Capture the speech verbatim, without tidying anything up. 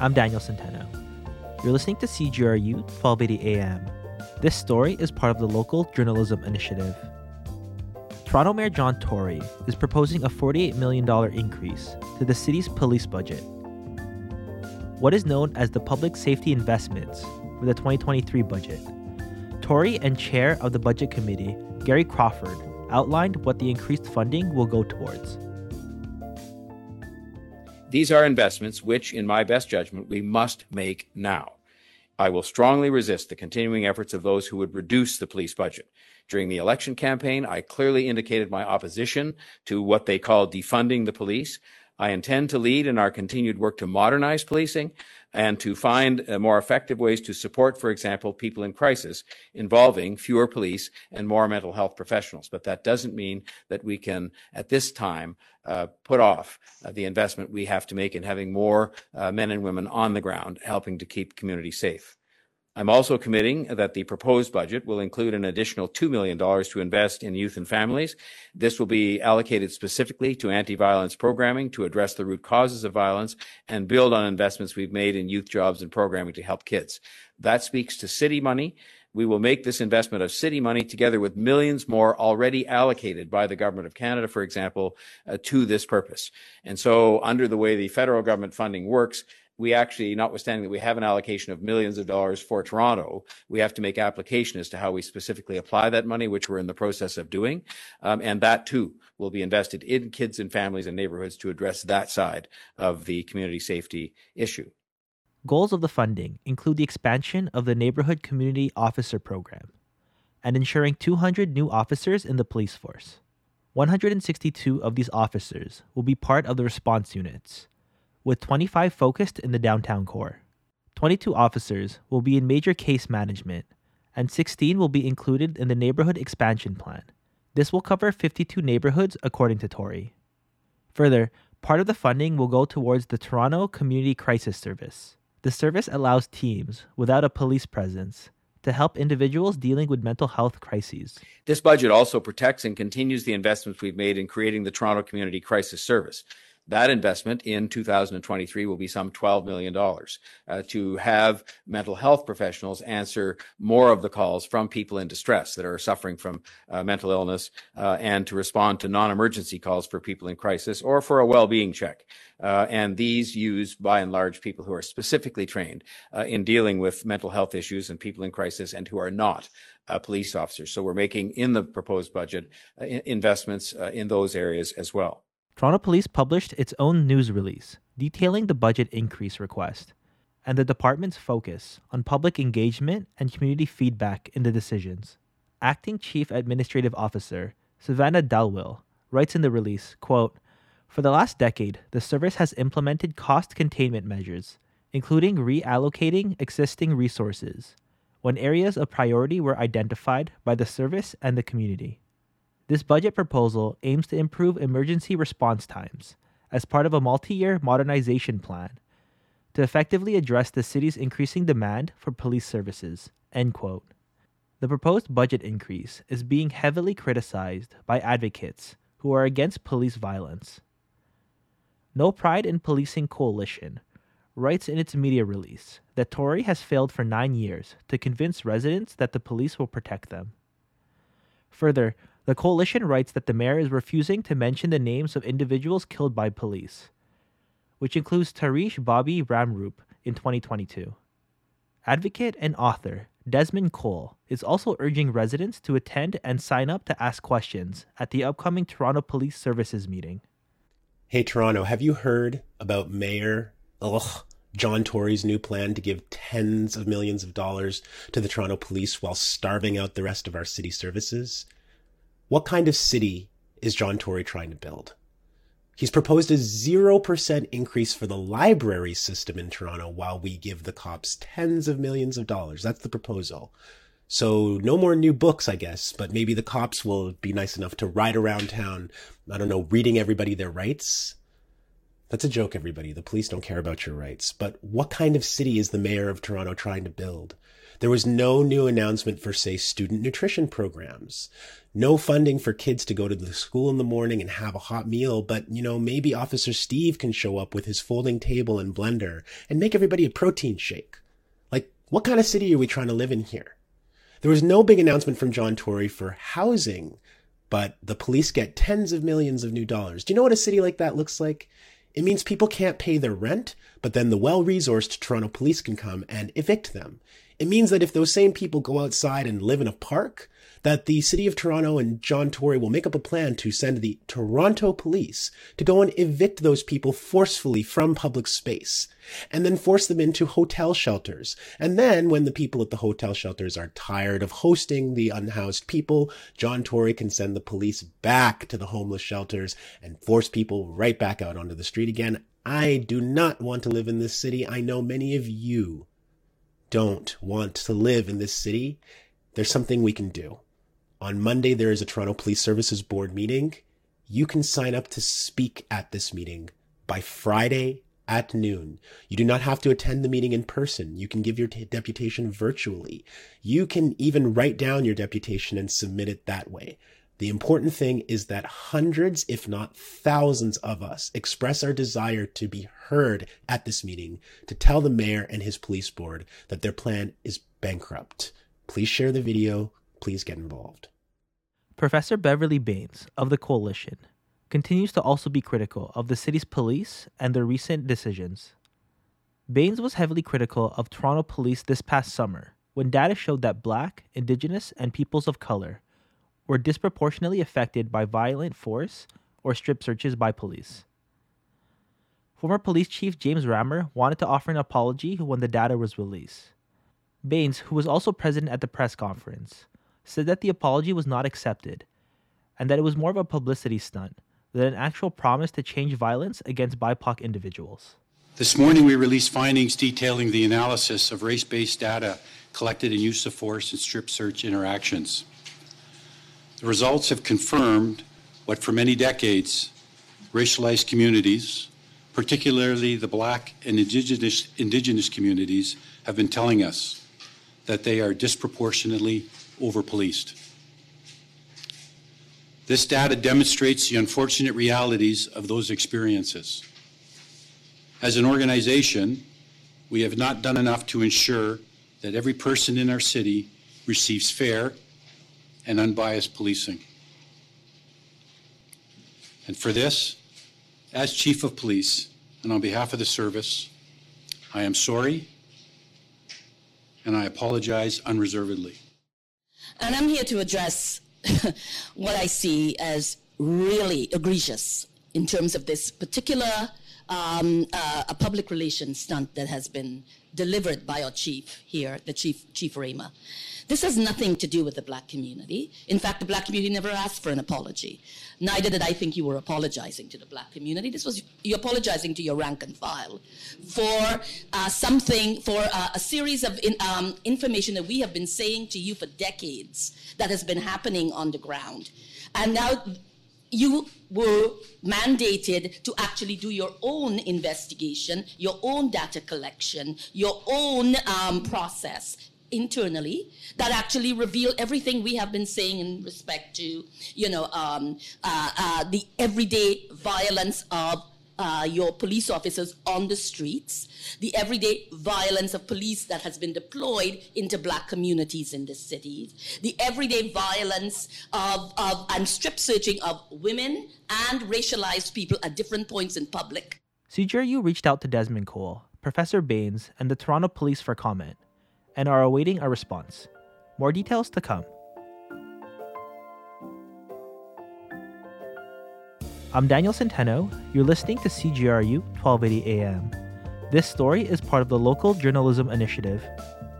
I'm Daniel Centeno. You're listening to C G R U twelve eighty A M. This story is part of the Local Journalism Initiative. Toronto Mayor John Tory is proposing a forty-eight million dollars increase to the city's police budget. What is known as the Public Safety Investments for the twenty twenty-three budget. Tory and Chair of the Budget Committee, Gary Crawford, outlined what the increased funding will go towards. These are investments which, in my best judgment, we must make now. I will strongly resist the continuing efforts of those who would reduce the police budget. During the election campaign, I clearly indicated my opposition to what they call defunding the police. I intend to lead in our continued work to modernize policing and to find uh, more effective ways to support, for example, people in crisis involving fewer police and more mental health professionals. But that doesn't mean that we can, at this time, uh, put off uh, the investment we have to make in having more uh, men and women on the ground helping to keep communities safe. I'm also committing that the proposed budget will include an additional two million dollars to invest in youth and families. This will be allocated specifically to anti-violence programming to address the root causes of violence and build on investments we've made in youth jobs and programming to help kids. That speaks to city money. We will make this investment of city money together with millions more already allocated by the Government of Canada, for example, uh, to this purpose. And so under the way the federal government funding works, we actually, notwithstanding that we have an allocation of millions of dollars for Toronto, we have to make application as to how we specifically apply that money, which we're in the process of doing. Um, and that, too, will be invested in kids and families and neighborhoods to address that side of the community safety issue. Goals of the funding include the expansion of the Neighborhood Community Officer Program and ensuring two hundred new officers in the police force. one hundred sixty-two of these officers will be part of the response units, with twenty-five focused in the downtown core. twenty-two officers will be in major case management, and sixteen will be included in the neighborhood expansion plan. This will cover fifty-two neighborhoods, according to Tory. Further, part of the funding will go towards the Toronto Community Crisis Service. The service allows teams without a police presence to help individuals dealing with mental health crises. This budget also protects and continues the investments we've made in creating the Toronto Community Crisis Service. That investment in two thousand twenty-three will be some twelve million dollars uh, to have mental health professionals answer more of the calls from people in distress that are suffering from uh, mental illness uh, and to respond to non-emergency calls for people in crisis or for a well-being check. Uh, and these use, by and large, people who are specifically trained uh, in dealing with mental health issues and people in crisis and who are not uh, police officers. So we're making, in the proposed budget, uh, investments uh, in those areas as well. Toronto Police published its own news release detailing the budget increase request and the department's focus on public engagement and community feedback in the decisions. Acting Chief Administrative Officer Savannah Dalwill writes in the release, quote, "For the last decade, the service has implemented cost containment measures, including reallocating existing resources when areas of priority were identified by the service and the community. This budget proposal aims to improve emergency response times as part of a multi-year modernization plan to effectively address the city's increasing demand for police services." End quote. The proposed budget increase is being heavily criticized by advocates who are against police violence. No Pride in Policing Coalition writes in its media release that Tory has failed for nine years to convince residents that the police will protect them. Further, the coalition writes that the mayor is refusing to mention the names of individuals killed by police, which includes Tarish Bobby Ramroop in twenty twenty-two. Advocate and author Desmond Cole is also urging residents to attend and sign up to ask questions at the upcoming Toronto Police Services meeting. Hey, Toronto, have you heard about Mayor ugh, John Tory's new plan to give tens of millions of dollars to the Toronto Police while starving out the rest of our city services? What kind of city is John Tory trying to build? He's proposed a zero percent increase for the library system in Toronto while we give the cops tens of millions of dollars. That's the proposal. So no more new books, I guess, but maybe the cops will be nice enough to ride around town, I don't know, reading everybody their rights. That's a joke, everybody. The police don't care about your rights. But what kind of city is the mayor of Toronto trying to build? There was no new announcement for, say, student nutrition programs. No funding for kids to go to the school in the morning and have a hot meal, but, you know, maybe Officer Steve can show up with his folding table and blender and make everybody a protein shake. Like, what kind of city are we trying to live in here? There was no big announcement from John Tory for housing, but the police get tens of millions of new dollars. Do you know what a city like that looks like? It means people can't pay their rent, but then the well-resourced Toronto police can come and evict them. It means that if those same people go outside and live in a park, that the City of Toronto and John Tory will make up a plan to send the Toronto police to go and evict those people forcefully from public space, and then force them into hotel shelters. And then when the people at the hotel shelters are tired of hosting the unhoused people, John Tory can send the police back to the homeless shelters and force people right back out onto the street again. I do not want to live in this city. I know many of you don't want to live in this city. There's something we can do. On Monday, there is a Toronto Police Services Board meeting. You can sign up to speak at this meeting by Friday at noon. You do not have to attend the meeting in person. You can give your t- deputation virtually. You can even write down your deputation and submit it that way. The important thing is that hundreds, if not thousands of us express our desire to be heard at this meeting, to tell the mayor and his police board that their plan is bankrupt. Please share the video. Please get involved. Professor Beverly Bains of the Coalition continues to also be critical of the city's police and their recent decisions. Bains was heavily critical of Toronto police this past summer when data showed that Black, Indigenous, and peoples of color were disproportionately affected by violent force or strip searches by police. Former Police Chief James Rammer wanted to offer an apology when the data was released. Bains, who was also present at the press conference, said that the apology was not accepted and that it was more of a publicity stunt than an actual promise to change violence against B I P O C individuals. This morning we released findings detailing the analysis of race-based data collected in use of force and strip search interactions. The results have confirmed what for many decades racialized communities, particularly the Black and Indigenous, indigenous communities, have been telling us, that they are disproportionately over-policed. This data demonstrates the unfortunate realities of those experiences. As an organization, we have not done enough to ensure that every person in our city receives fair and unbiased policing. And for this, as Chief of Police, and on behalf of the service, I am sorry and I apologize unreservedly. And I'm here to address what I see as really egregious in terms of this particular um, uh, a public relations stunt that has been delivered by our chief here, the chief, Chief Raymer. This has nothing to do with the Black community. In fact, the Black community never asked for an apology. Neither did I think you were apologizing to the Black community. This was you apologizing to your rank and file for uh, something, for uh, a series of in, um, information that we have been saying to you for decades that has been happening on the ground. And now you were mandated to actually do your own investigation, your own data collection, your own um, process internally that actually reveal everything we have been saying in respect to, you know, um, uh, uh, the everyday violence of uh, your police officers on the streets, the everyday violence of police that has been deployed into Black communities in the cities, the everyday violence of, of and strip searching of women and racialized people at different points in public. C G R U reached out to Desmond Cole, Professor Bains, and the Toronto Police for comment, and are awaiting a response. More details to come. I'm Daniel Centeno. You're listening to C G R U twelve eighty A M. This story is part of the Local Journalism Initiative